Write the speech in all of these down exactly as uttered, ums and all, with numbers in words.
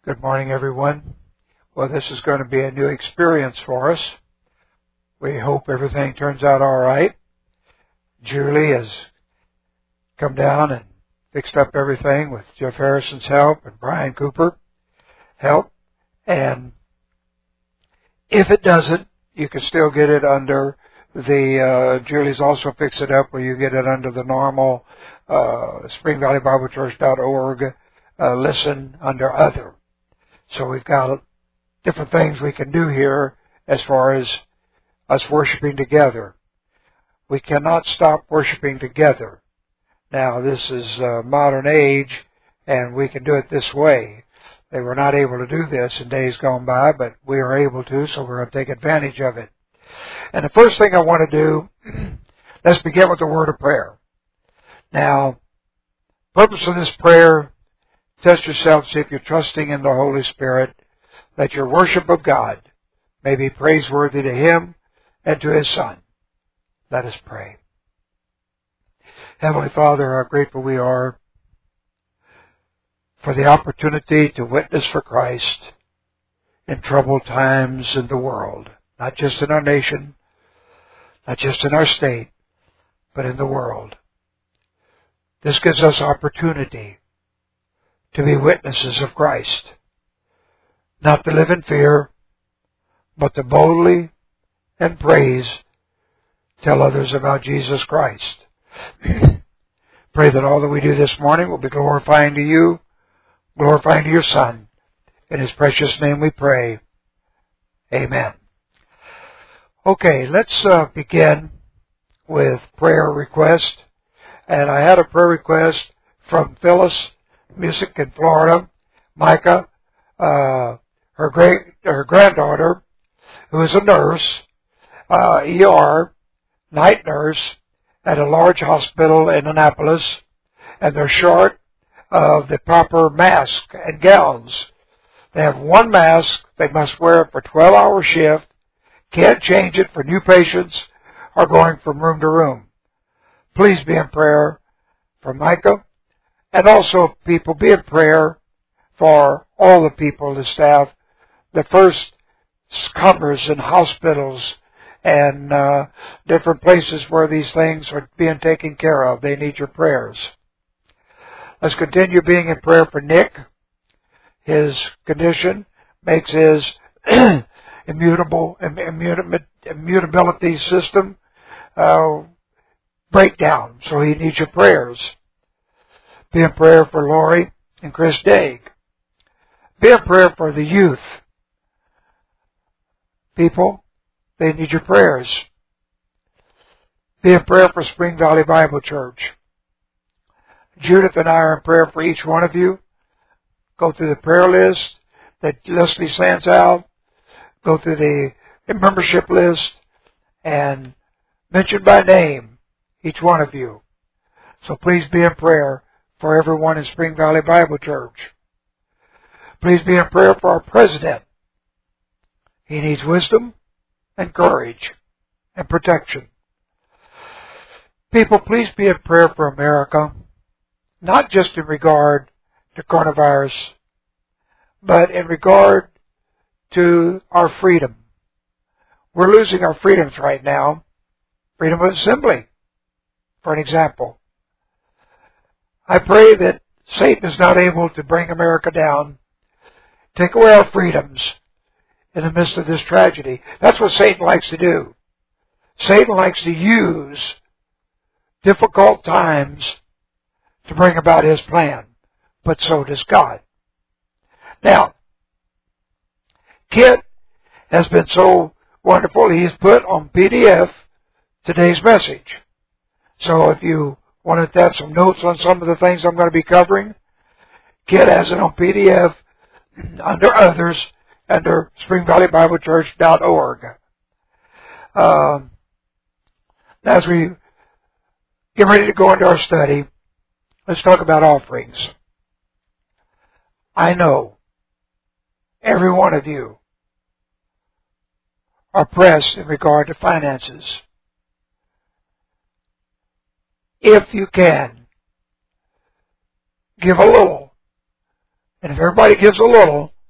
Good morning, everyone. Well, this is going to be a new experience for us. We hope everything turns out all right. Julie has come down and fixed up everything with Jeff Harrison's help and Brian Cooper help. And if it doesn't, you can still get it under the, uh, Julie's also fixed it up where you get it under the normal uh, spring valley bible church dot org uh, listen under other. So we've got different things we can do here as far as us worshiping together. We cannot stop worshiping together. Now, this is uh, modern age, and we can do it this way. They were not able to do this in days gone by, but we are able to, so we're going to take advantage of it. And the first thing I want to do, let's begin with the word of prayer. Now, purpose of this prayer, test yourself, see if you're trusting in the Holy Spirit, that your worship of God may be praiseworthy to Him and to His Son. Let us pray. Heavenly Father, how grateful we are for the opportunity to witness for Christ in troubled times in the world, not just in our nation, not just in our state, but in the world. This gives us opportunity to be witnesses of Christ, not to live in fear, but to boldly and praise tell others about Jesus Christ. Pray that all that we do this morning will be glorifying to you, glorifying to your Son. In His precious name we pray. Amen. Okay, let's uh, begin with prayer request. And I had a prayer request from Phyllis Music in Florida, Micah, uh, her great, her granddaughter, who is a nurse, uh, E R, night nurse at a large hospital in Annapolis, and they're short of the proper mask and gowns. They have one mask. They must wear it for twelve hour shift, can't change it for new patients or going from room to room. Please be in prayer for Micah. And also, people, be in prayer for all the people, the staff, the first comers in hospitals and uh, different places where these things are being taken care of. They need your prayers. Let's continue being in prayer for Nick. His condition makes his immutable immutability system uh, break down, so he needs your prayers. Be in prayer for Lori and Chris Daig. Be in prayer for the youth. People, they need your prayers. Be in prayer for Spring Valley Bible Church. Judith and I are in prayer for each one of you. Go through the prayer list that Leslie sends out. Go through the membership list and mention by name each one of you. So please be in prayer for everyone in Spring Valley Bible Church. Please be in prayer for our president. He needs wisdom and courage and protection. People, please be in prayer for America, not just in regard to coronavirus, but in regard to our freedom. We're losing our freedoms right now. Freedom of assembly, for an example. I pray that Satan is not able to bring America down, take away our freedoms in the midst of this tragedy. That's what Satan likes to do. Satan likes to use difficult times to bring about his plan, but so does God. Now, Kit has been so wonderful, he's put on P D F today's message. So if you wanted to have some notes on some of the things I'm going to be covering, Kit has it on P D F under others, under spring valley bible church dot org. Um, as we get ready to go into our study, let's talk about offerings. I know every one of you are pressed in regard to finances. If you can, give a little. And if everybody gives a little,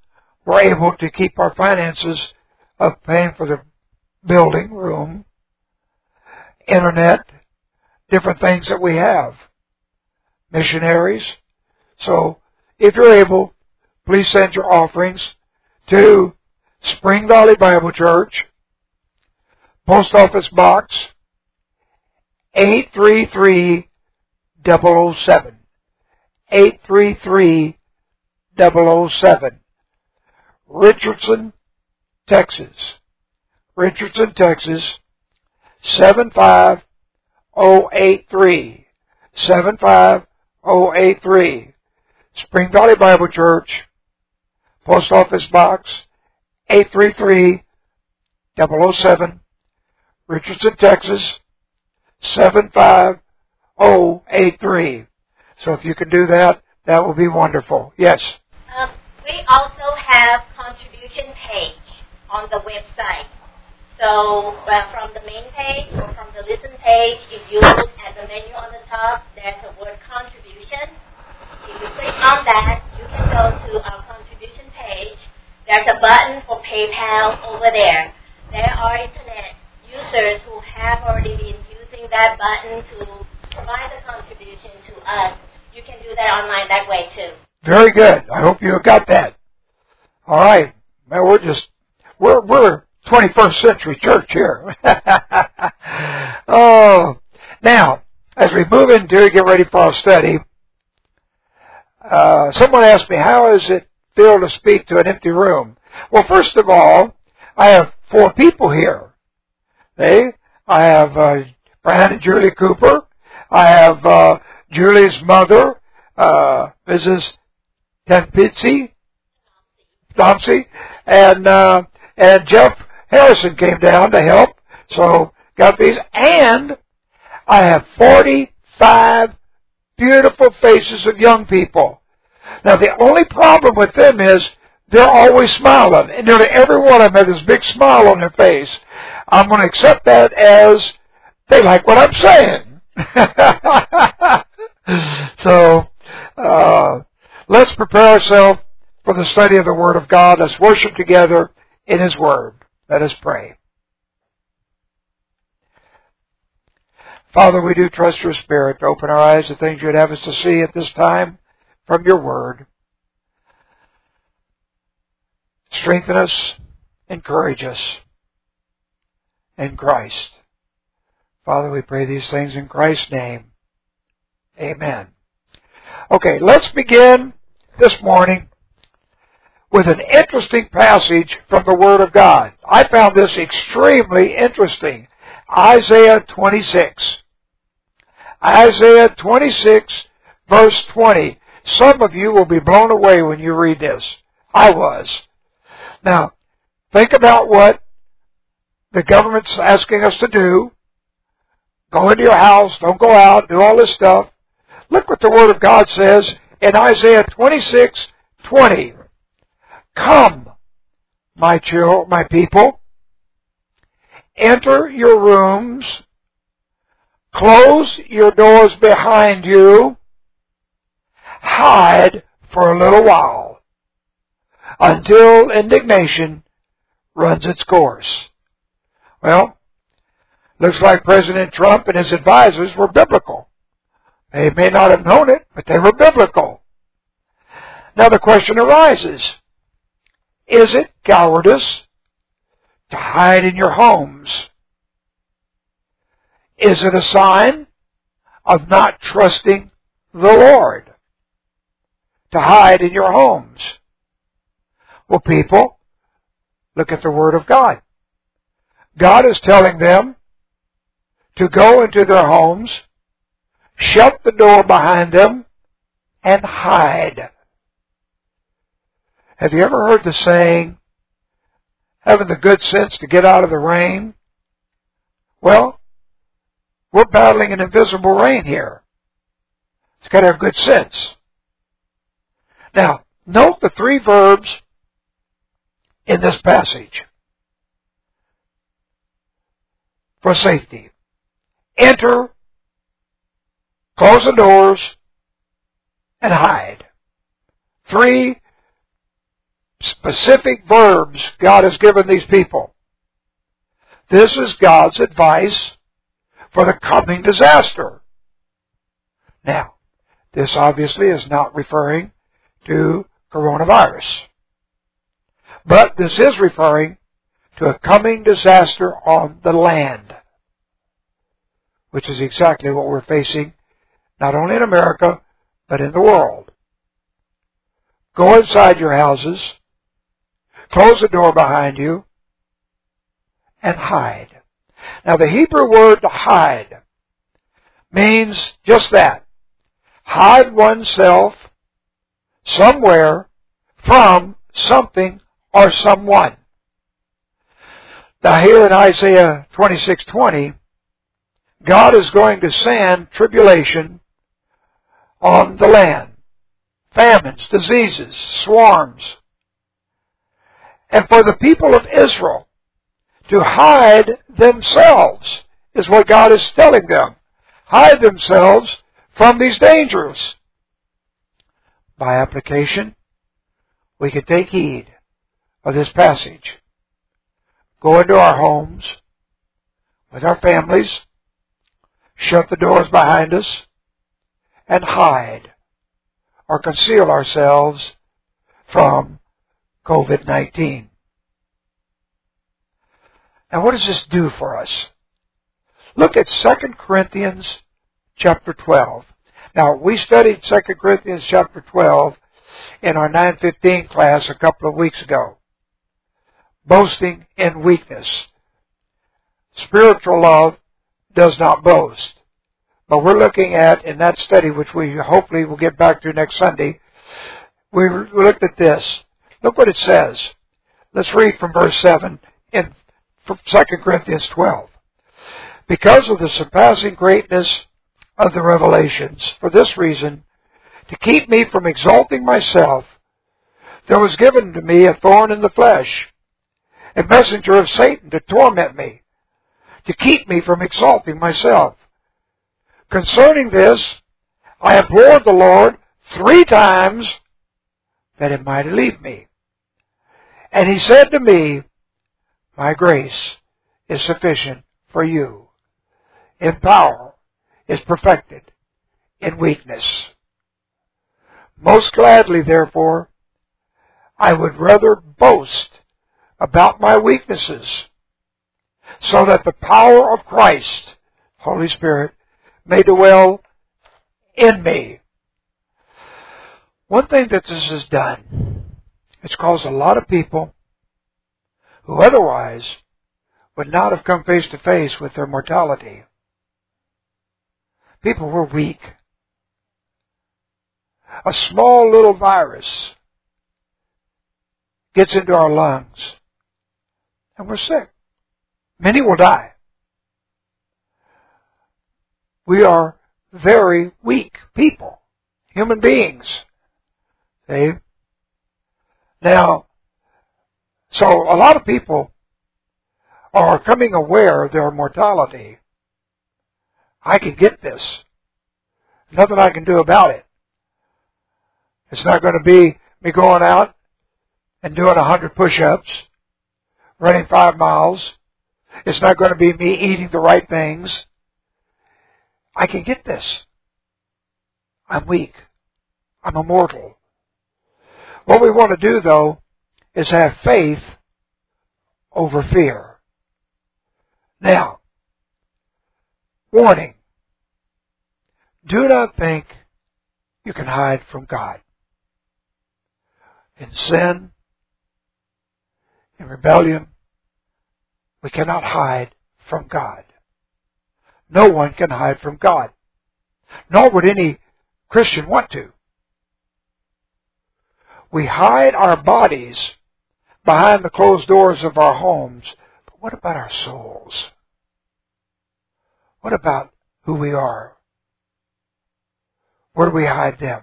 we're able to keep our finances of paying for the building, room, internet, different things that we have, missionaries. So if you're able, please send your offerings to Spring Valley Bible Church, Post Office Box eight three three zero zero seven. eight three three zero zero seven. Richardson, Texas. Richardson, Texas, seven five zero eight three. seven five zero eight three. Spring Valley Bible Church, Post Office Box eight three three zero zero seven, Richardson, Texas, seven five zero eight three. So if you can do that, that will be wonderful. Yes? Um, we also have contribution page on the website. So uh, from the main page or from the listen page, if you look at the menu on the top, there's a word contribution. If you click on that, you can go to our contribution page. There's a button for PayPal over there. There are internet users who have already been using that button to provide the contribution to us. You can do that online that way too. Very good. I hope you got that. All right. Man, we're just we're we're twenty-first century church here. Oh, now as we move into get ready for our study, uh, someone asked me, how does it feel to speak to an empty room? Well, first of all, I have four people here. They, I have uh, Brian and Julie Cooper. I have uh, Julie's mother, uh, Missus Tempitzi, Thompson, and uh, and Jeff Harrison came down to help. So got these, and I have forty-five beautiful faces of young people. Now the only problem with them is they're always smiling, and nearly every one of them has this big smile on their face. I'm going to accept that as they like what I'm saying. So uh, let's prepare ourselves for the study of the Word of God. Let's worship together in His Word. Let us pray. Father, we do trust Your Spirit to open our eyes to things You'd have us to see at this time from Your Word. Strengthen us, encourage us in Christ. Father, we pray these things in Christ's name. Amen. Okay, let's begin this morning with an interesting passage from the Word of God. I found this extremely interesting. Isaiah twenty-six. Isaiah twenty-six, verse twenty. Some of you will be blown away when you read this. I was. Now, think about what the government's asking us to do. Go into your house, don't go out, do all this stuff. Look what the Word of God says in Isaiah twenty-six, twenty. Come, my children, my people, enter your rooms, close your doors behind you, hide for a little while, until indignation runs its course. Well, looks like President Trump and his advisors were biblical. They may not have known it, but they were biblical. Now the question arises, is it cowardice to hide in your homes? Is it a sign of not trusting the Lord to hide in your homes? Well, people, look at the Word of God. God is telling them to go into their homes, shut the door behind them, and hide. Have you ever heard the saying, having the good sense to get out of the rain? Well, we're battling an invisible rain here. It's got to have good sense. Now, note the three verbs in this passage for safety. Enter, close the doors, and hide. Three specific verbs God has given these people. This is God's advice for the coming disaster. Now, this obviously is not referring to coronavirus. But this is referring to a coming disaster on the land, which is exactly what we're facing, not only in America, but in the world. Go inside your houses, close the door behind you, and hide. Now, the Hebrew word to hide means just that. Hide oneself somewhere from something or someone. Now, here in Isaiah twenty-six twenty, God is going to send tribulation on the land. Famines, diseases, swarms. And for the people of Israel to hide themselves is what God is telling them. Hide themselves from these dangers. By application, we can take heed of this passage. Go into our homes with our families, shut the doors behind us, and hide or conceal ourselves from COVID nineteen. Now, what does this do for us? Look at Second Corinthians chapter twelve. Now, we studied Second Corinthians chapter twelve in our nine fifteen class a couple of weeks ago. Boasting in weakness. Spiritual love does not boast. But we're looking at, in that study, which we hopefully will get back to next Sunday, we looked at this. Look what it says. Let's read from verse seven in Second Corinthians twelve. Because of the surpassing greatness of the revelations, for this reason, to keep me from exalting myself, there was given to me a thorn in the flesh, a messenger of Satan to torment me, to keep me from exalting myself. Concerning this, I implored the Lord three times that it might leave me. And he said to me, my grace is sufficient for you. In power is perfected in weakness. Most gladly, therefore, I would rather boast about my weaknesses, so that the power of Christ, Holy Spirit, may dwell in me. One thing that this has done, it's caused a lot of people who otherwise would not have come face to face with their mortality. People were weak. A small little virus gets into our lungs, and we're sick. Many will die. We are very weak people, human beings. See? Now, so a lot of people are coming aware of their mortality. I can get this. Nothing I can do about it. It's not going to be me going out and doing a hundred push-ups, running five miles. It's not going to be me eating the right things. I can get this. I'm weak. I'm immortal. What we want to do, though, is have faith over fear. Now, warning. Do not think you can hide from God. In sin, in rebellion, we cannot hide from God. No one can hide from God. Nor would any Christian want to. We hide our bodies behind the closed doors of our homes. But what about our souls? What about who we are? Where do we hide them?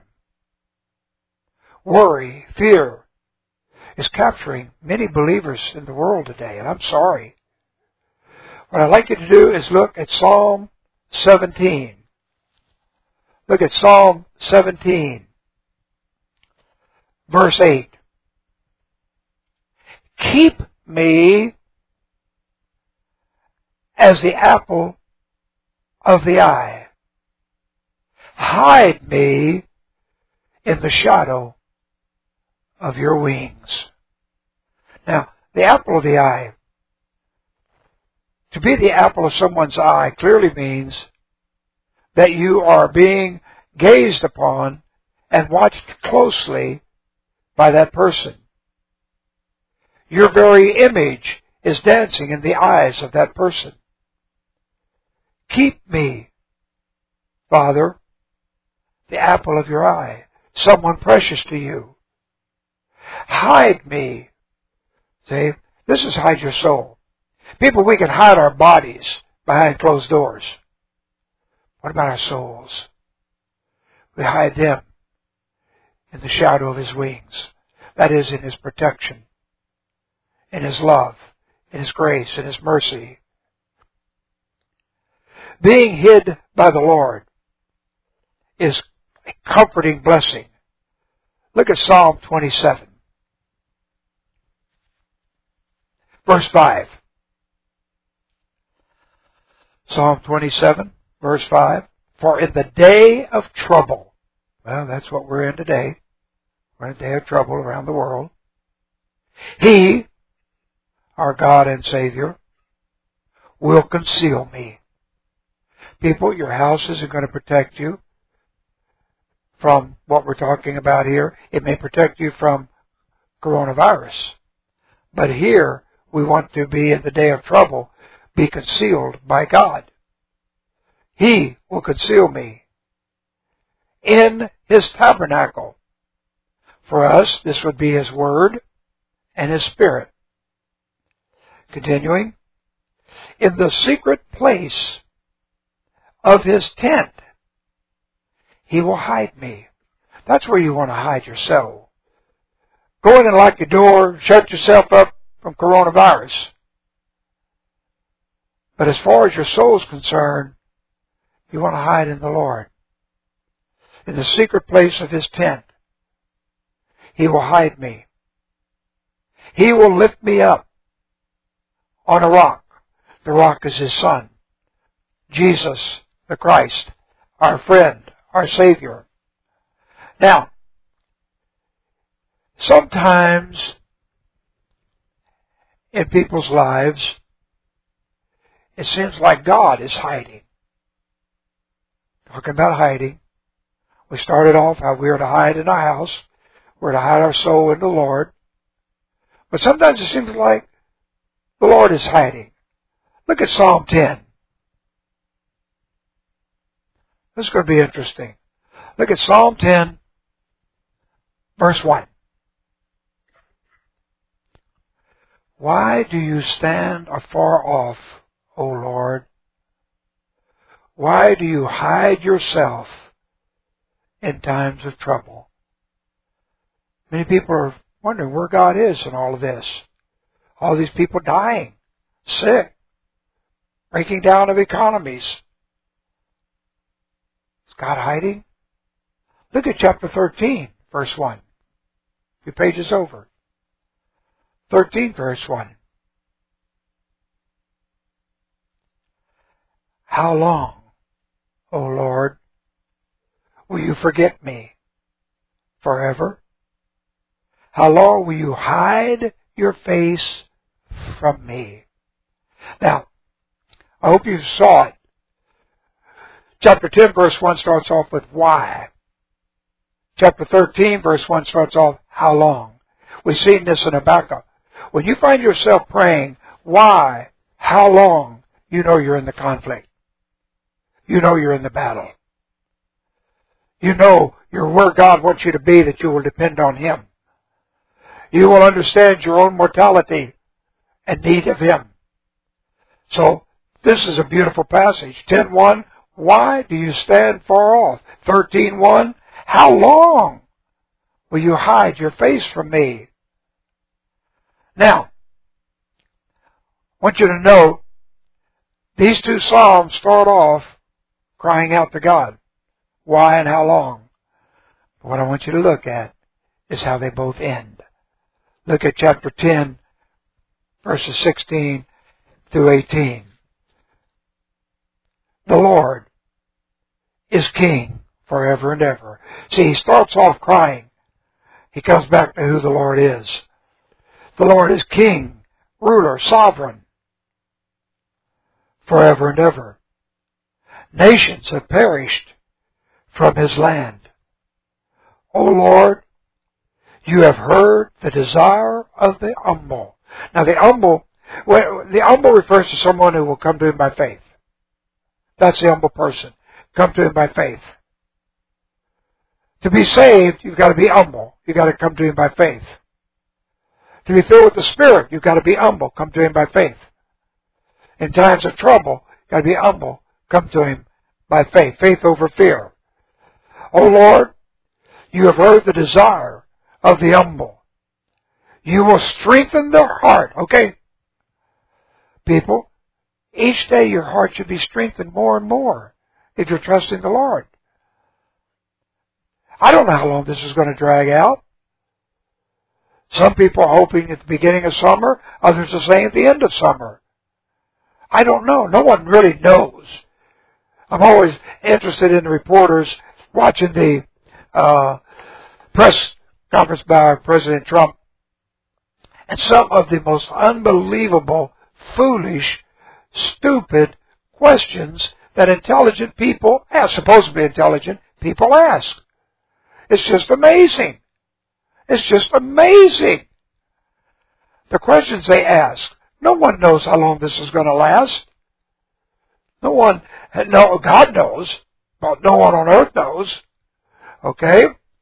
Worry, fear is capturing many believers in the world today, and I'm sorry. What I'd like you to do is look at Psalm seventeen. Look at Psalm seventeen, verse eight. Keep me as the apple of the eye. Hide me in the shadow of your wings. Now, the apple of the eye. To be the apple of someone's eye clearly means that you are being gazed upon and watched closely by that person. Your very image is dancing in the eyes of that person. Keep me, Father, the apple of your eye, someone precious to you. Hide me. See, this is hide your soul. People, we can hide our bodies behind closed doors. What about our souls? We hide them in the shadow of His wings. That is, in His protection, in His love, in His grace, in His mercy. Being hid by the Lord is a comforting blessing. Look at Psalm twenty-seven. Verse five. Psalm twenty-seven, verse five. For in the day of trouble, well, that's what we're in today. We're in a day of trouble around the world. He, our God and Savior, will conceal me. People, your houses are going to protect you from what we're talking about here. It may protect you from coronavirus. But here, we want to be in the day of trouble, be concealed by God. He will conceal me in His tabernacle. For us, this would be His Word and His Spirit. Continuing, in the secret place of His tent, He will hide me. That's where you want to hide your soul. Go in and lock your door, shut yourself up from coronavirus. But as far as your soul is concerned, you want to hide in the Lord. In the secret place of His tent, He will hide me. He will lift me up on a rock. The rock is His Son, Jesus the Christ, our friend, our Savior. Now, sometimes in people's lives, it seems like God is hiding. Talking about hiding. We started off how we are to hide in our house. We're to hide our soul in the Lord. But sometimes it seems like the Lord is hiding. Look at Psalm ten. This is going to be interesting. Look at Psalm ten, verse one. Why do you stand afar off, O Lord? Why do you hide yourself in times of trouble? Many people are wondering where God is in all of this. All these people dying, sick, breaking down of economies. Is God hiding? Look at chapter thirteen, verse one. A few pages over. thirteen, verse one. How long, O Lord, will you forget me? Forever? How long will you hide your face from me? Now, I hope you saw it. Chapter ten, verse one starts off with why. Chapter thirteen, verse one starts off, how long? We've seen this in Habakkuk. When you find yourself praying, why, how long, you know you're in the conflict. You know you're in the battle. You know you're where God wants you to be, that you will depend on Him. You will understand your own mortality and need of Him. So, this is a beautiful passage. ten one, why do you stand far off? thirteen one, how long will you hide your face from me? Now, I want you to know, these two Psalms start off crying out to God. Why and how long? But what I want you to look at is how they both end. Look at chapter ten, verses sixteen through eighteen. The Lord is King forever and ever. See, he starts off crying. He comes back to who the Lord is. The Lord is King, ruler, sovereign, forever and ever. Nations have perished from his land. O Lord, you have heard the desire of the humble. Now the humble, the humble refers to someone who will come to him by faith. That's the humble person. Come to him by faith. To be saved, you've got to be humble. You've got to come to him by faith. To be filled with the Spirit, you've got to be humble. Come to him by faith. In times of trouble, you've got to be humble. Come to him by faith. Faith over fear. O Lord, you have heard the desire of the humble. You will strengthen their heart. Okay? People, each day your heart should be strengthened more and more if you're trusting the Lord. I don't know how long this is going to drag out. Some people are hoping at the beginning of summer. Others are saying at the end of summer. I don't know. No one really knows. I'm always interested in the reporters watching the uh, press conference by President Trump. And some of the most unbelievable, foolish, stupid questions that intelligent people ask, supposedly intelligent people ask. It's just amazing. It's just amazing. The questions they ask. No one knows how long this is going to last. No one, no, God knows, but no one on earth knows. Okay?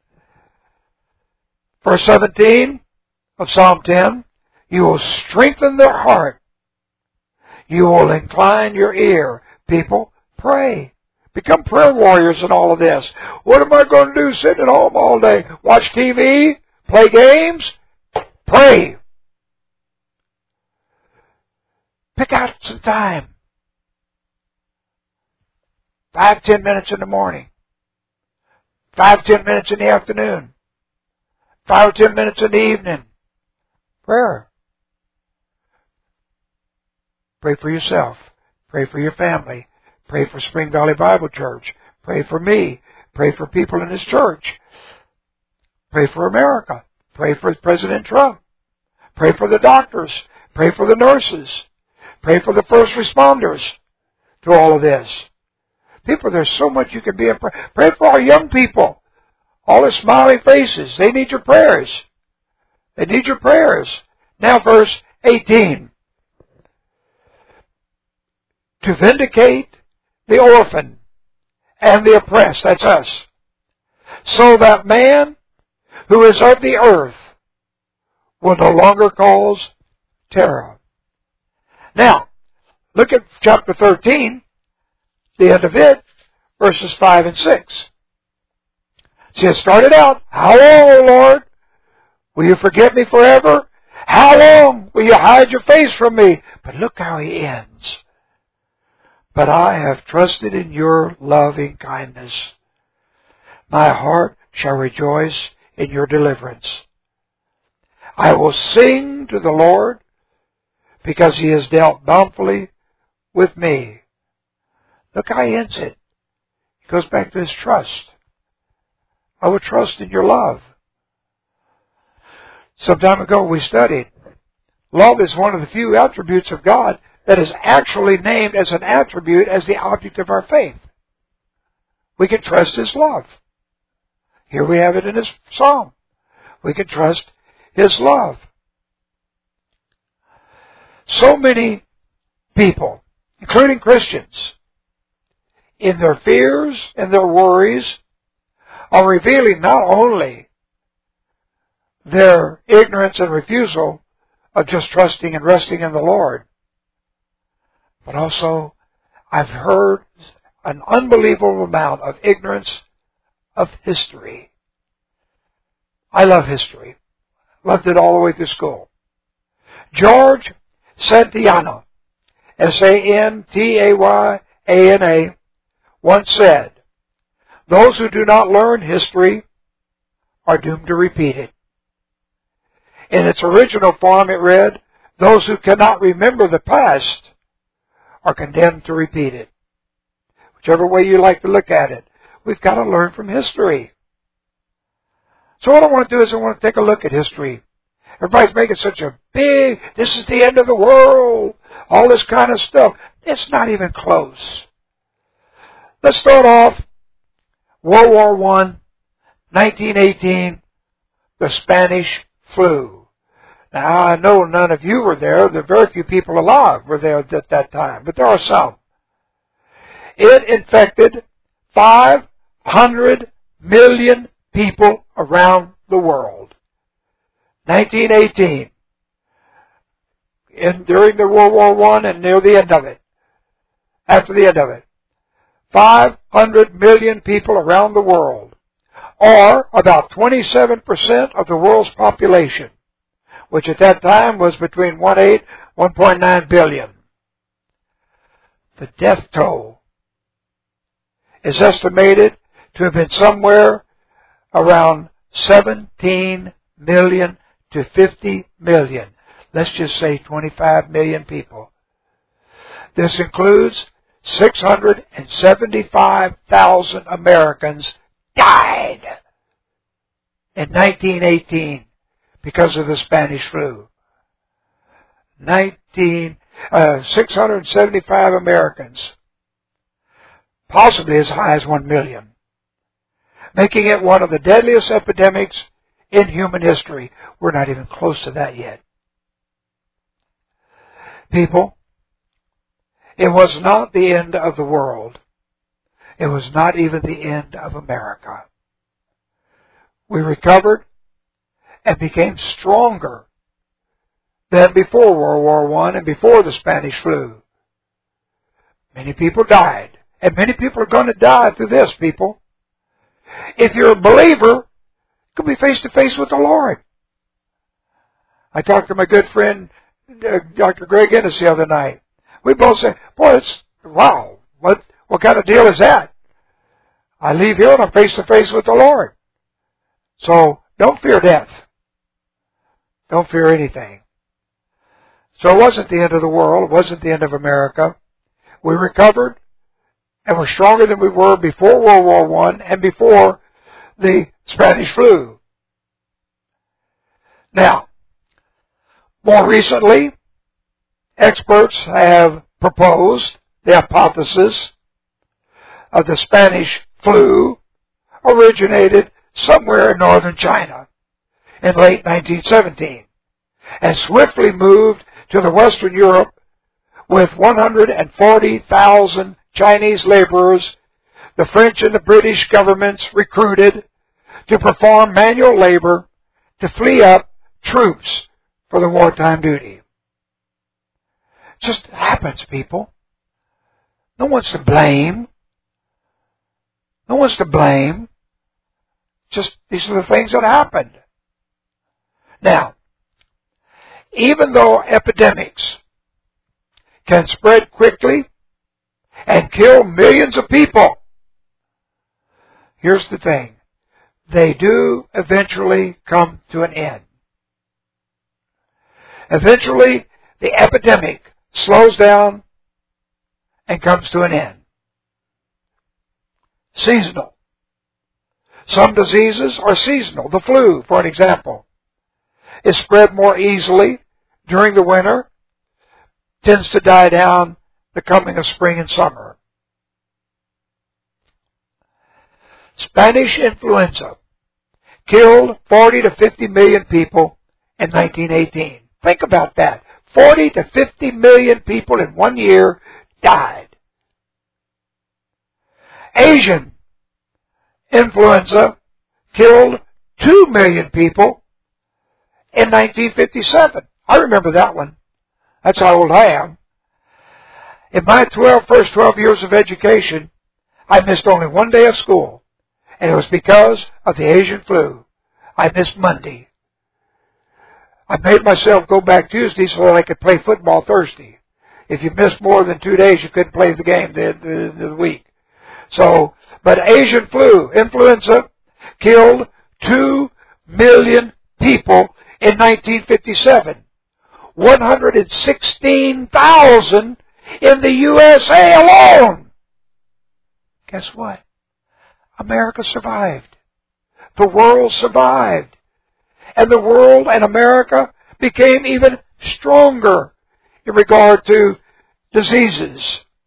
Verse seventeen of Psalm ten, you will strengthen their heart. You will incline your ear. People, pray. Become prayer warriors in all of this. What am I going to do? Sit at home all day? Watch T V? Play games? Pray. Pick out some time. Five, ten minutes in the morning. Five, ten minutes in the afternoon. Five or ten minutes in the evening. Prayer. Pray for yourself. Pray for your family. Pray for Spring Valley Bible Church. Pray for me. Pray for people in this church. Pray for America. Pray for President Trump. Pray for the doctors. Pray for the nurses. Pray for the first responders to all of this. People, there's so much you can be in prayer. Pray for our young people. All the smiling faces. They need your prayers. They need your prayers. Now verse eighteen. To vindicate the orphan and the oppressed. That's us. So that man who is of the earth will no longer cause terror. Now, look at chapter thirteen, the end of it, verses five and six. See, it started out, how long, O Lord, will you forget me forever? How long will you hide your face from me? But look how he ends. But I have trusted in your loving kindness. My heart shall rejoice in your deliverance. I will sing to the Lord because he has dealt bountifully with me. Look how he ends it. He goes back to his trust. I will trust in your love. Some time ago we studied. Love is one of the few attributes of God that is actually named as an attribute as the object of our faith. We can trust his love. Here we have it in this psalm. We can trust his love. So many people, including Christians, in their fears and their worries, are revealing not only their ignorance and refusal of just trusting and resting in the Lord, but also I've heard an unbelievable amount of ignorance of history. I love history. Loved it all the way through school. George Santayana, S A N T A Y A N A, once said, those who do not learn history are doomed to repeat it. In its original form it read, Those who cannot remember the past are condemned to repeat it. Whichever way you like to look at it, we've got to learn from history. So what I want to do is I want to take a look at history. Everybody's making such a big, this is the end of the world, all this kind of stuff. It's not even close. Let's start off World War One, nineteen eighteen, the Spanish flu. Now, I know none of you were there. There are very few people alive were there at that time, but there are some. It infected five hundred million people around the world. nineteen eighteen, in, during the World War One and near the end of it, after the end of it, five hundred million people around the world, or about twenty-seven percent of the world's population, which at that time was between one point eight and one point nine billion. The death toll is estimated to have been somewhere around seventeen million to fifty million. Let's just say twenty-five million people. This includes six hundred seventy-five thousand Americans died in nineteen eighteen because of the Spanish flu. nineteen, uh, six hundred seventy-five Americans, possibly as high as one million, making it one of the deadliest epidemics in human history. We're not even close to that yet. People, it was not the end of the world. It was not even the end of America. We recovered and became stronger than before World War One and before the Spanish flu. Many people died, and many people are going to die through this, people. If you're a believer, you can be face to face with the Lord. I talked to my good friend, uh, Doctor Greg Ennis, the other night. We both said, boy, it's, wow, what, what kind of deal is that? I leave here and I'm face to face with the Lord. So, don't fear death. Don't fear anything. So it wasn't the end of the world. It wasn't the end of America. We recovered and were stronger than we were before World War One and before the Spanish flu. Now, more recently, experts have proposed the hypothesis of the Spanish flu originated somewhere in northern China in late nineteen seventeen and swiftly moved to the Western Europe with one hundred forty thousand Chinese laborers the French and the British governments recruited to perform manual labor to flee up troops for the wartime duty. It just happens, people. No one's to blame. No one's to blame. Just these are the things that happened. Now, even though epidemics can spread quickly and kill millions of people, here's the thing. They do eventually come to an end. Eventually, the epidemic slows down and comes to an end. Seasonal. Some diseases are seasonal. The flu, for an example, is spread more easily during the winter, tends to die down the coming of spring and summer. Spanish influenza killed forty to fifty million people in nineteen eighteen. Think about that. forty to fifty million people in one year died. Asian influenza killed two million people in nineteen fifty-seven. I remember that one. That's how old I am. In my twelve, first twelve years of education, I missed only one day of school, and it was because of the Asian flu. I missed Monday. I made myself go back Tuesday so that I could play football Thursday. If you missed more than two days, you couldn't play the game the, the, the week. So, but Asian flu, influenza, killed two million people in nineteen fifty-seven. one hundred sixteen thousand in the U S A alone. Guess what? America survived. The world survived. And the world and America became even stronger in regard to diseases.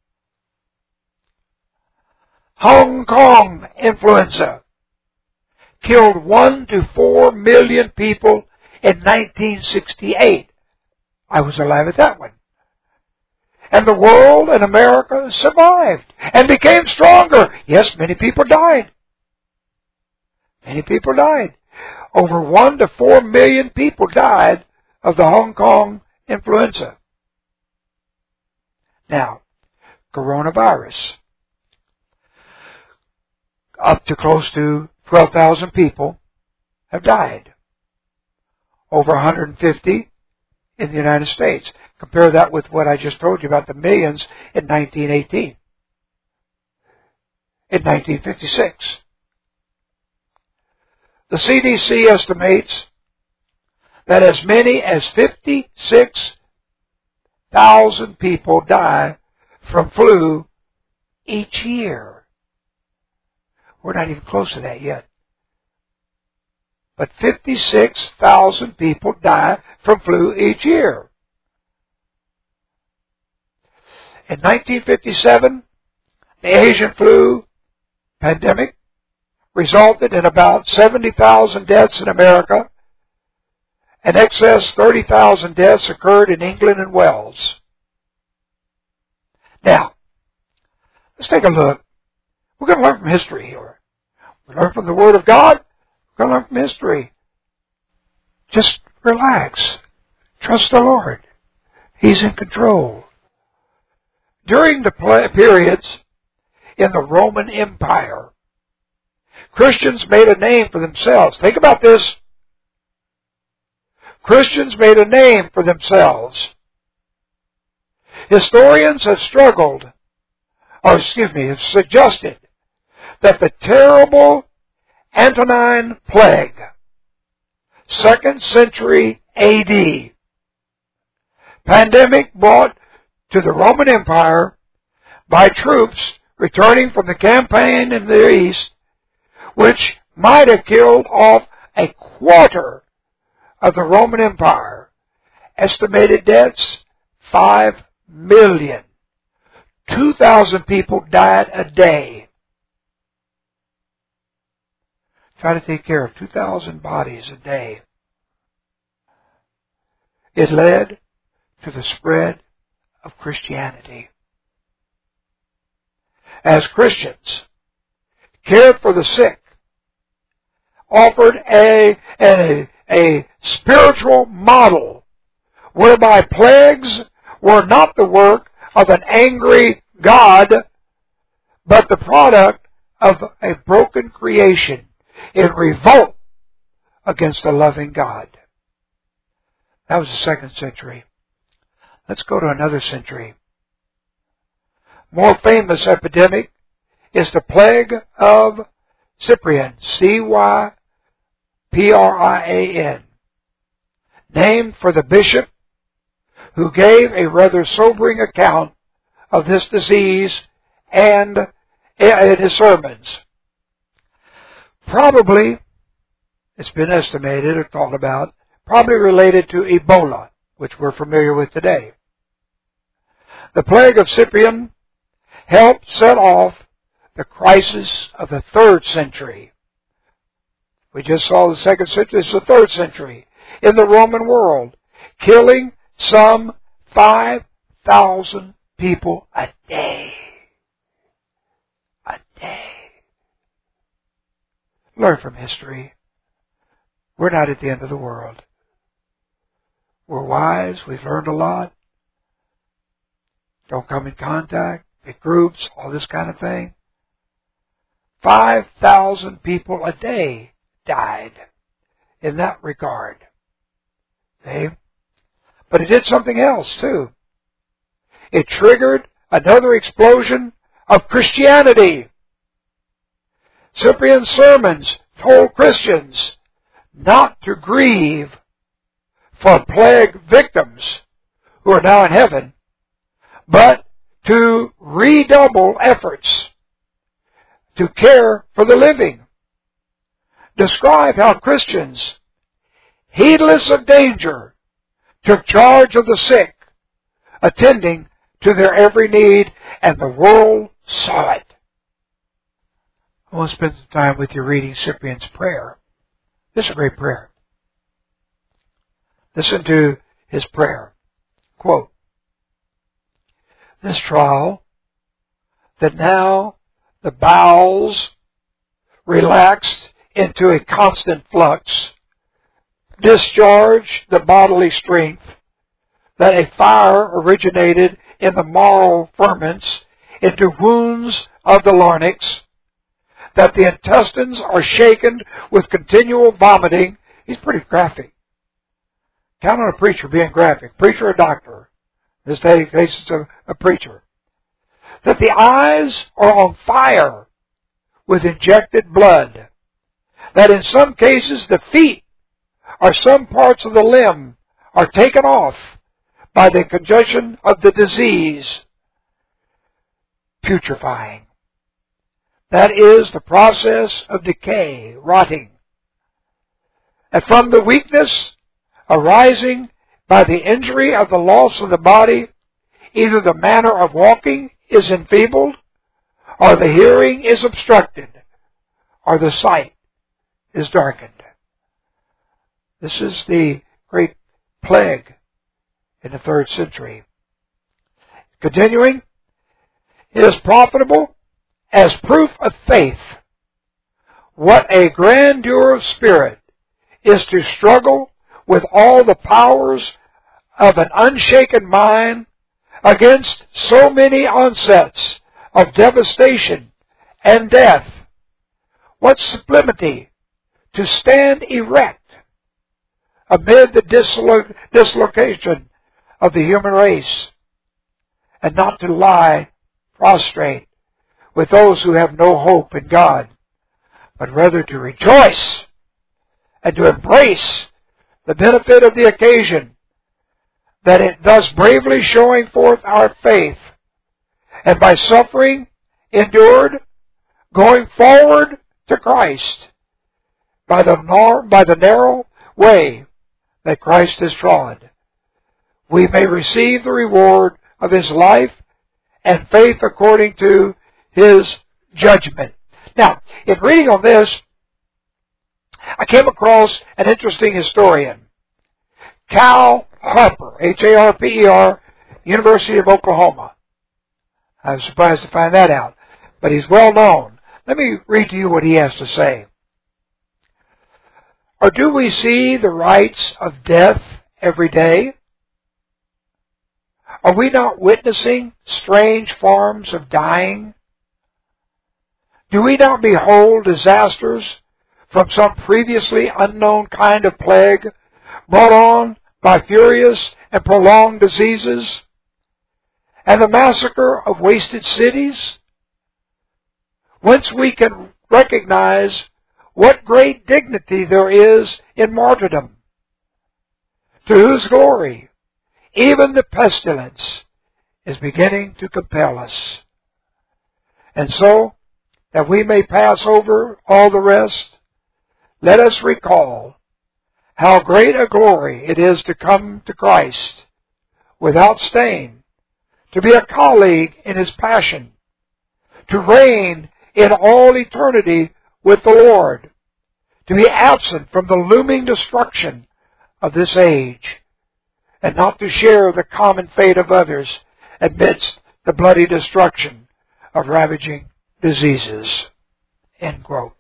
Hong Kong influenza killed one to four million people in nineteen sixty-eight. I was alive at that one. And the world and America survived and became stronger. Yes, many people died. Many people died. Over one to four million people died of the Hong Kong influenza. Now, coronavirus. Up to close to twelve thousand people have died. Over one hundred fifty in the United States. Compare that with what I just told you about the millions in nineteen eighteen. In nineteen fifty-six. The C D C estimates that as many as fifty-six thousand people die from flu each year. We're not even close to that yet. But fifty-six thousand people die from flu each year. In nineteen fifty-seven, the Asian flu pandemic resulted in about seventy thousand deaths in America. An excess thirty thousand deaths occurred in England and Wales. Now, let's take a look. We're going to learn from history here. We learn from the Word of God. We're going to learn from history. Just relax. Trust the Lord. He's in control. During the periods in the Roman Empire, Christians made a name for themselves. Think about this. Christians made a name for themselves. Historians have struggled, or excuse me, have suggested that the terrible Antonine Plague, second century A D, pandemic brought to the Roman Empire by troops returning from the campaign in the East, which might have killed off a quarter of the Roman Empire. Estimated deaths, five million. Two thousand people died a day. Try to take care of two thousand bodies a day. It led to the spread of Christianity. As Christians cared for the sick, offered a, a, a spiritual model whereby plagues were not the work of an angry God, but the product of a broken creation in revolt against a loving God. That was the second century. Let's go to another century. More famous epidemic is the plague of Cyprian, C Y P R I A N, named for the bishop who gave a rather sobering account of this disease and in his sermons. Probably, it's been estimated or thought about, probably related to Ebola, which we're familiar with today. The plague of Cyprian helped set off the crisis of the third century. We just saw the second century. It's the third century in the Roman world, killing some five thousand people a day. A day. Learn from history. We're not at the end of the world. We're wise. We've learned a lot. Don't come in contact. Big groups. All this kind of thing. Five thousand people a day died in that regard. See? But it did something else too. It triggered another explosion of Christianity. Cyprian's sermons told Christians not to grieve for plague victims, who are now in heaven, but to redouble efforts to care for the living. Describe how Christians, heedless of danger, took charge of the sick, attending to their every need, and the world saw it. I want to spend some time with you reading Cyprian's prayer. This is a great prayer. Listen to his prayer. Quote, "This trial, that now the bowels relaxed into a constant flux, discharge the bodily strength, that a fire originated in the moral ferments into wounds of the larynx, that the intestines are shaken with continual vomiting." He's pretty graphic. Count on a preacher being graphic. Preacher or doctor. In this case, it's a, a preacher. That the eyes are on fire with injected blood. That in some cases the feet or some parts of the limb are taken off by the congestion of the disease. Putrefying. That is the process of decay, rotting. And from the weakness arising by the injury of the loss of the body, either the manner of walking is enfeebled, or the hearing is obstructed, or the sight is darkened. This is the great plague in the third century. Continuing, "It is profitable as proof of faith. What a grandeur of spirit is to struggle with all the powers of an unshaken mind against so many onsets of devastation and death. What sublimity to stand erect amid the dislo- dislocation of the human race, and not to lie prostrate with those who have no hope in God, but rather to rejoice and to embrace the benefit of the occasion, that it thus bravely showing forth our faith, and by suffering endured, going forward to Christ by the, nar- by the narrow way that Christ has trod, we may receive the reward of His life and faith according to His judgment." Now, in reading on this, I came across an interesting historian, Cal Harper, H A R P E R, University of Oklahoma. I was surprised to find that out, but he's well known. Let me read to you what he has to say. "Or do we see the rites of death every day? Are we not witnessing strange forms of dying? Do we not behold disasters from some previously unknown kind of plague brought on by furious and prolonged diseases, and the massacre of wasted cities? Whence we can recognize what great dignity there is in martyrdom, to whose glory even the pestilence is beginning to compel us. And so, that we may pass over all the rest, let us recall how great a glory it is to come to Christ without stain, to be a colleague in His passion, to reign in all eternity with the Lord, to be absent from the looming destruction of this age, and not to share the common fate of others amidst the bloody destruction of ravaging diseases." End quote.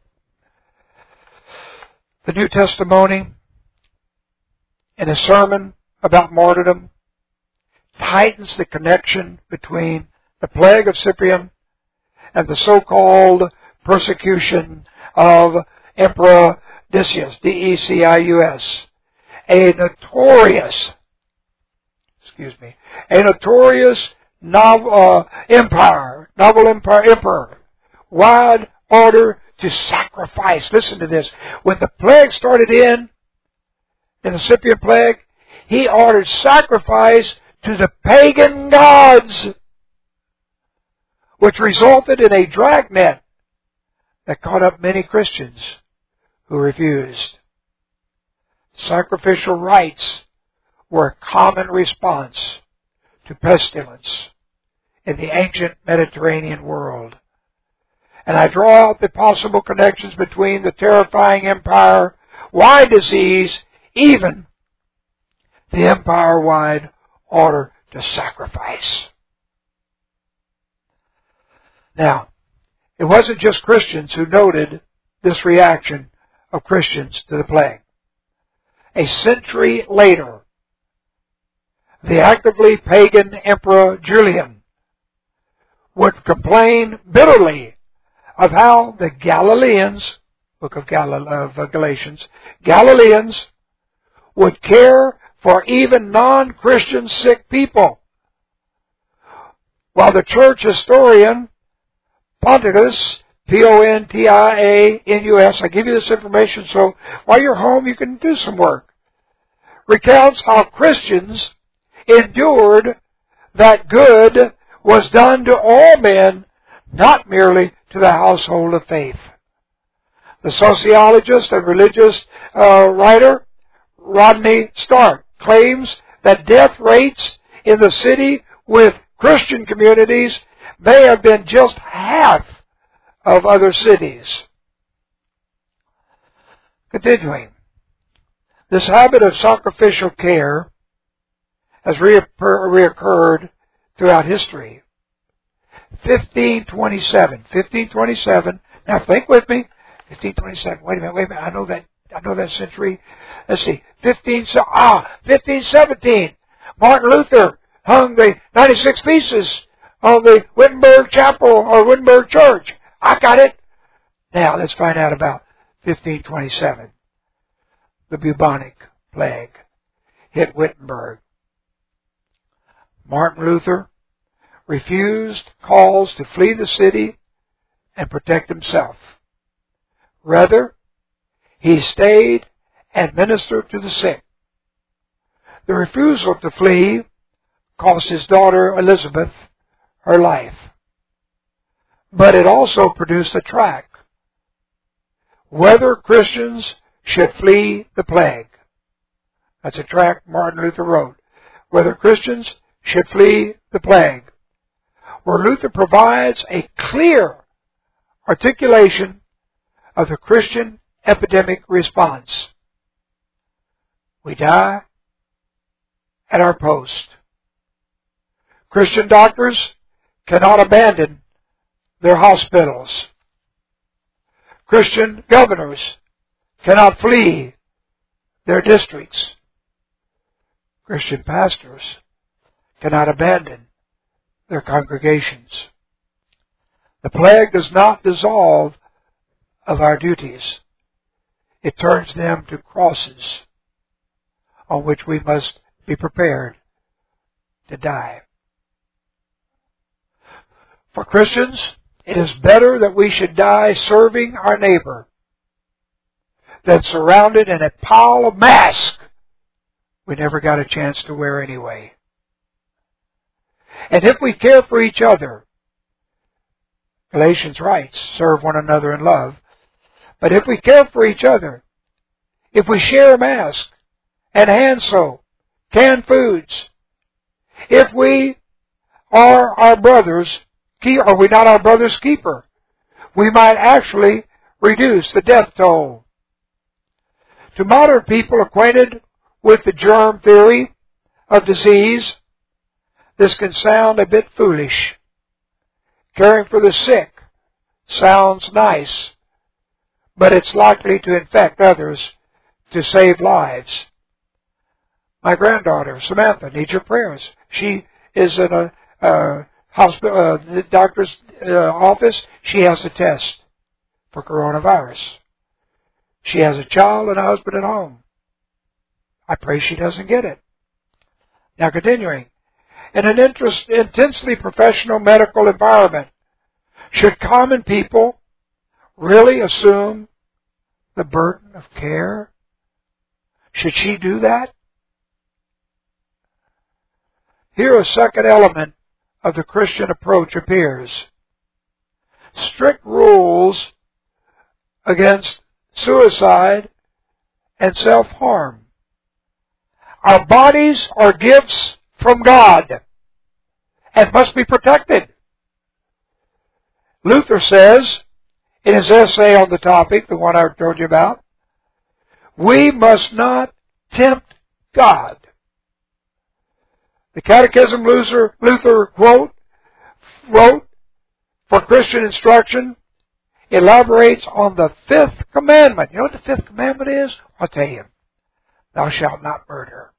The New Testimony, in a sermon about martyrdom, tightens the connection between the plague of Cyprian and the so-called persecution of Emperor Decius, D E C I U S, a notorious, excuse me, a notorious novel, uh, empire, novel empire, emperor, wide order to sacrifice. Listen to this. When the plague started in, in the Cyprian plague, he ordered sacrifice to the pagan gods, which resulted in a dragnet that caught up many Christians who refused. Sacrificial rites were a common response to pestilence in the ancient Mediterranean world. And I draw out the possible connections between the terrifying empire-wide disease, even the empire-wide order to sacrifice. Now, it wasn't just Christians who noted this reaction of Christians to the plague. A century later, the actively pagan Emperor Julian would complain bitterly of how the Galileans, book of, Gal- of uh, Galatians, Galileans would care for even non-Christian sick people. While the church historian Ponticus, P O N T I A N U S, I give you this information so while you're home you can do some work, recounts how Christians endured that good was done to all men, not merely to the household of faith. The sociologist and religious uh, writer Rodney Stark claims that death rates in the city with Christian communities may have been just half of other cities. Continuing, this habit of sacrificial care has reoccurred throughout history. fifteen twenty-seven. fifteen twenty-seven. Now think with me. fifteen twenty-seven. Wait a minute, wait a minute. I know that, I know that century. Let's see. fifteen, ah, fifteen seventeen. Martin Luther hung the ninety-six Theses on the Wittenberg Chapel or Wittenberg Church. I got it. Now let's find out about fifteen twenty-seven. The bubonic plague hit Wittenberg. Martin Luther refused calls to flee the city and protect himself. Rather, he stayed and ministered to the sick. The refusal to flee cost his daughter Elizabeth her life. But it also produced a tract, Whether Christians Should Flee the Plague. That's a tract Martin Luther wrote. Whether Christians Should Flee the Plague. Where Luther provides a clear articulation of the Christian epidemic response. We die at our post. Christian doctors cannot abandon their hospitals. Christian governors cannot flee their districts. Christian pastors cannot abandon their congregations. The plague does not dissolve of our duties. It turns them to crosses on which we must be prepared to die. For Christians, it is better that we should die serving our neighbor than surrounded in a pile of masks we never got a chance to wear anyway. And if we care for each other, Galatians writes, serve one another in love. But if we care for each other, if we share a mask and hand soap, canned foods, if we are our brother's keeper, are we not our brother's keeper? We might actually reduce the death toll. To modern people acquainted with the germ theory of disease, this can sound a bit foolish. Caring for the sick sounds nice, but it's likely to infect others to save lives. My granddaughter, Samantha, needs your prayers. She is in a uh, hospital, uh, the doctor's uh, office. She has a test for coronavirus. She has a child and a husband at home. I pray she doesn't get it. Now continuing. In an interest, intensely professional medical environment, should common people really assume the burden of care? Should she do that? here a second element of the Christian approach appears. Strict rules against suicide and self-harm. Our bodies are gifts from God and must be protected. Luther says, in his essay on the topic, the one I told you about, we must not tempt God. The Catechism Luther, Luther quote, wrote for Christian instruction elaborates on the fifth commandment. You know what the fifth commandment is? I'll tell you. Thou shalt not murder.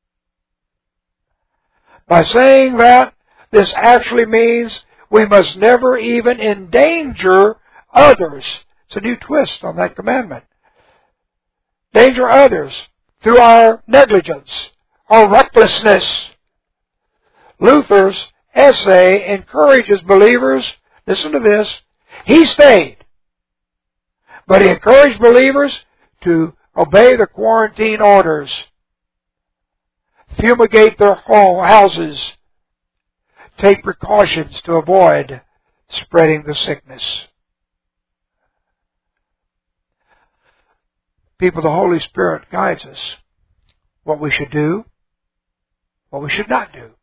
By saying that, this actually means we must never even endanger others. It's a new twist on that commandment. Danger others through our negligence, our recklessness. Luther's essay encourages believers, listen to this, he stayed, but he encouraged believers to obey the quarantine orders, fumigate their home, houses, take precautions to avoid spreading the sickness. People, the Holy Spirit guides us. What we should do, what we should not do.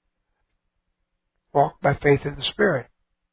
Walk by faith in the Spirit.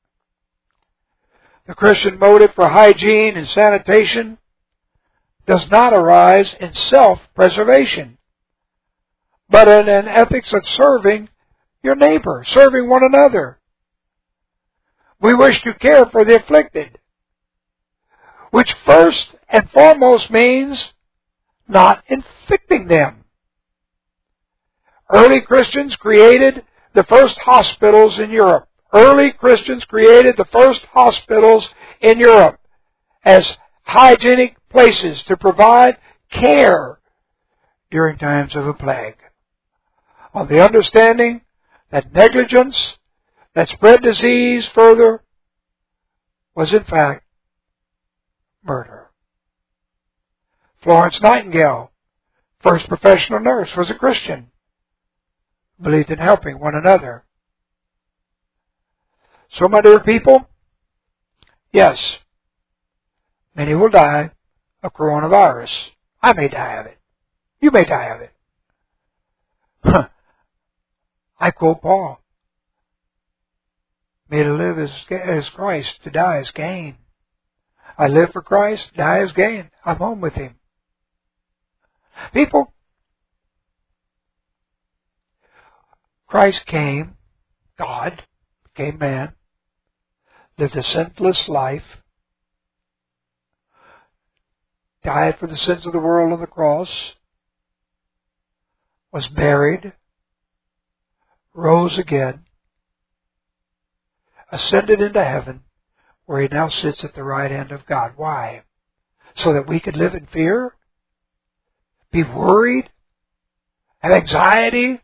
The Christian motive for hygiene and sanitation does not arise in self-preservation, but in an ethics of serving your neighbor, serving one another. We wish to care for the afflicted, which first and foremost means not infecting them. Early Christians created the first hospitals in Europe. Early Christians created the first hospitals in Europe as hygienic places to provide care during times of a plague, on the understanding that negligence that spread disease further was in fact murder. Florence Nightingale, first professional nurse, was a Christian, believed in helping one another. So, my dear people, yes, many will die of coronavirus. I may die of it. You may die of it. Huh. I quote Paul. Me to live is, is Christ, to die is gain. I live for Christ, die is gain. I'm home with Him. People, Christ came, God became man, lived a sinless life, died for the sins of the world on the cross, was buried, rose again, ascended into heaven, where He now sits at the right hand of God. Why? So that we could live in fear? Be worried? Have anxiety?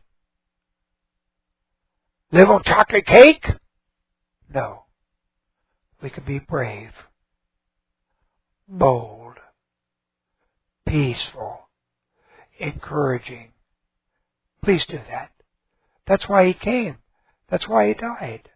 Live on chocolate cake? No. We can be brave, bold, peaceful, encouraging. Please do that. That's why He came. That's why He died.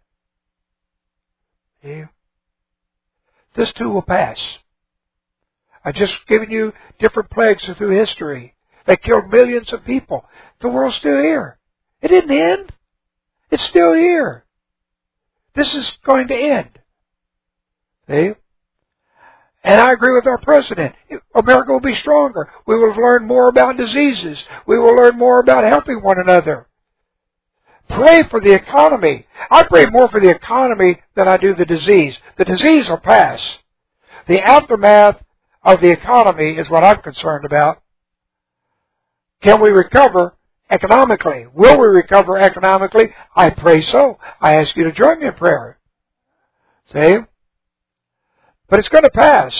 See? This too will pass. I've just given you different plagues through history that killed millions of people. The world's still here. It didn't end. It's still here. This is going to end. See? And I agree with our president. America will be stronger. We will learn more about diseases. We will learn more about helping one another. Pray for the economy. I pray more for the economy than I do the disease. The disease will pass. The aftermath of the economy is what I'm concerned about. Can we recover economically? Will we recover economically? I pray so. I ask you to join me in prayer. See? But it's going to pass.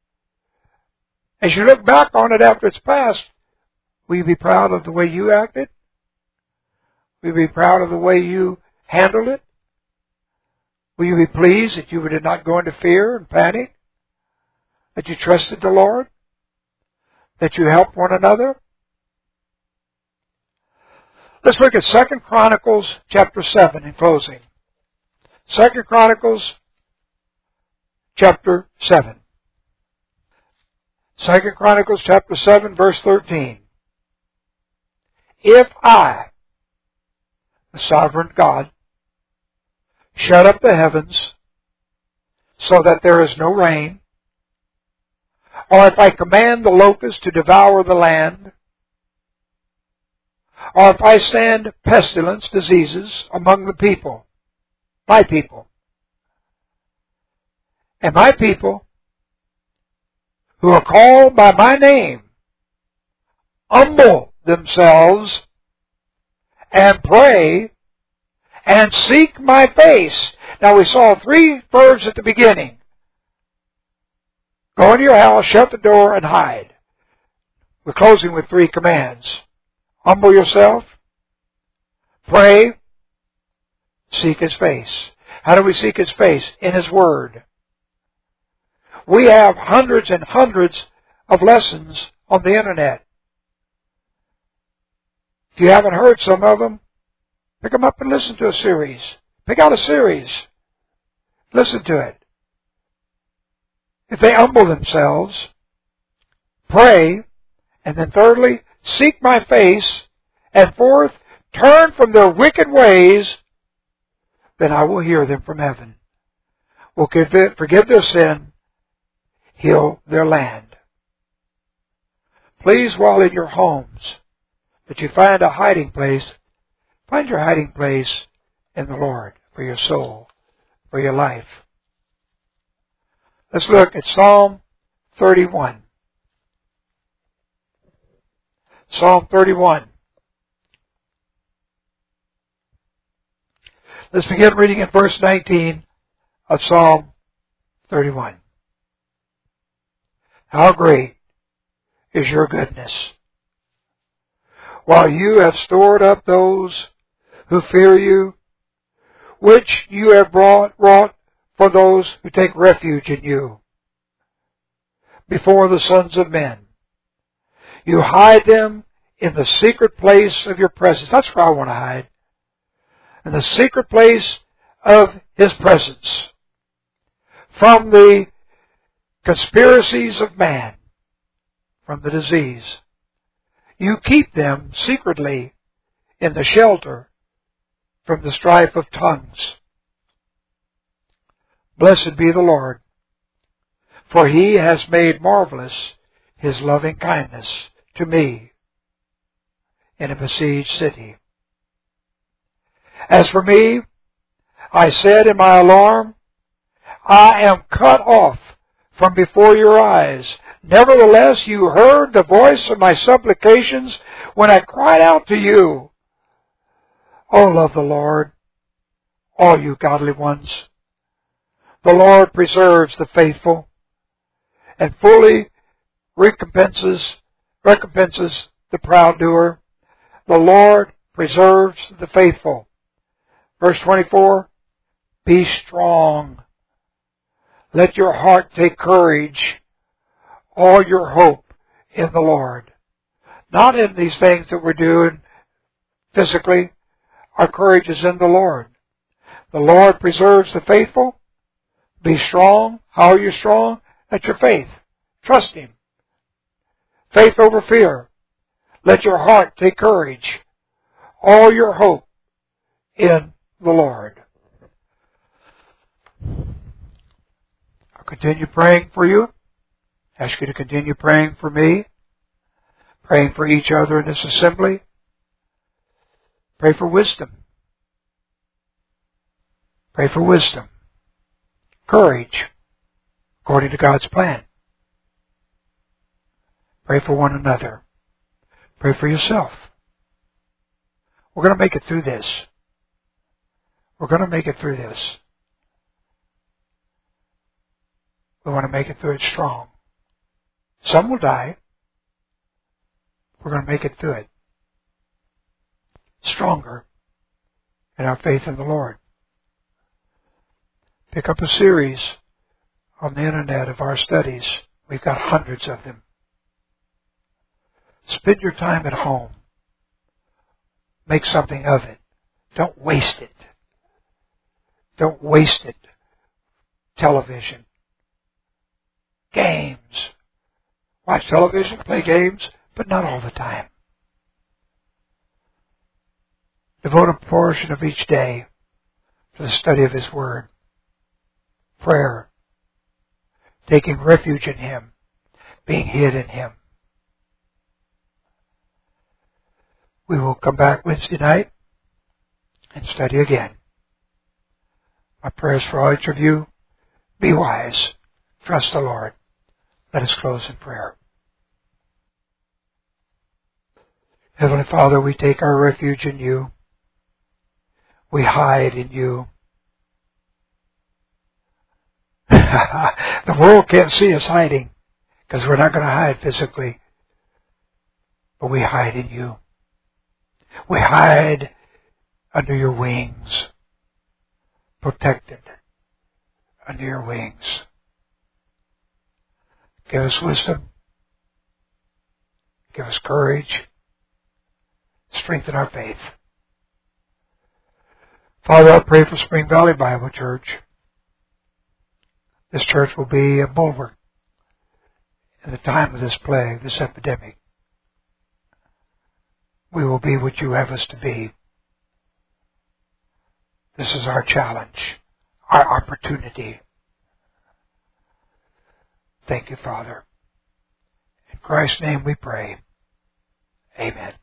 As you look back on it after it's passed, will you be proud of the way you acted? Will you be proud of the way you handled it? Will you be pleased that you did not go into fear and panic? That you trusted the Lord? That you helped one another? Let's look at Second Chronicles chapter seven in closing. Second Chronicles chapter seven. Second Chronicles chapter seven, verse thirteen. If I, the sovereign God, shut up the heavens so that there is no rain, or if I command the locusts to devour the land, or if I send pestilence, diseases among the people, my people, and my people who are called by my name humble themselves and pray and seek my face. Now we saw three verbs at the beginning. Go into your house, shut the door, and hide. We're closing with three commands. Humble yourself, pray, seek His face. How do we seek His face? In His Word. We have hundreds and hundreds of lessons on the Internet. If you haven't heard some of them, pick them up and listen to a series. Pick out a series. Listen to it. If they humble themselves, pray, and then thirdly, seek my face, and fourth, turn from their wicked ways, then I will hear them from heaven, will forgive their sin, heal their land. Please, while in your homes, that you find a hiding place, find your hiding place in the Lord for your soul, for your life. Let's look at Psalm thirty-one. Psalm thirty-one. Let's begin reading in verse nineteen of Psalm thirty-one. How great is your goodness, while you have stored up those who fear you, which you have brought, wrought for those who take refuge in you. Before the sons of men, you hide them in the secret place of your presence. That's where I want to hide. In the secret place of His presence. From the conspiracies of man, from the disease. You keep them secretly in the shelter from the strife of tongues. Blessed be the Lord, for He has made marvelous His loving kindness to me in a besieged city. As for me, I said in my alarm, I am cut off from before your eyes. Nevertheless, you heard the voice of my supplications when I cried out to you. Oh, love the Lord, all you godly ones. The Lord preserves the faithful and fully recompenses, recompenses the proud doer. The Lord preserves the faithful. Verse twenty-four, be strong. Let your heart take courage. All your hope in the Lord. Not in these things that we're doing physically. Our courage is in the Lord. The Lord preserves the faithful. Be strong. How are you strong? At your faith. Trust Him. Faith over fear. Let your heart take courage. All your hope in the Lord. I'll continue praying for you. Ask you to continue praying for me. Praying for each other in this assembly. Pray for wisdom. Pray for wisdom. Courage, according to God's plan. Pray for one another. Pray for yourself. We're going to make it through this. We're going to make it through this. We want to make it through it strong. Some will die. We're going to make it through it stronger in our faith in the Lord. Pick up a series on the Internet of our studies. We've got hundreds of them. Spend your time at home. Make something of it. Don't waste it. Don't waste it. Television. Games. Watch television, play games, but not all the time. Devote a portion of each day to the study of His Word. Prayer. Taking refuge in Him. Being hid in Him. We will come back Wednesday night and study again. My prayers for all each of you, be wise, trust the Lord. Let us close in prayer. Heavenly Father, we take our refuge in You. We hide in You. The world can't see us hiding because we're not going to hide physically. But we hide in You. We hide under Your wings, protected under Your wings. Give us wisdom. Give us courage. Strengthen our faith. Father, I pray for Spring Valley Bible Church. This church will be a bulwark in the time of this plague, this epidemic. We will be what You have us to be. This is our challenge, our opportunity. Thank You, Father. In Christ's name we pray. Amen.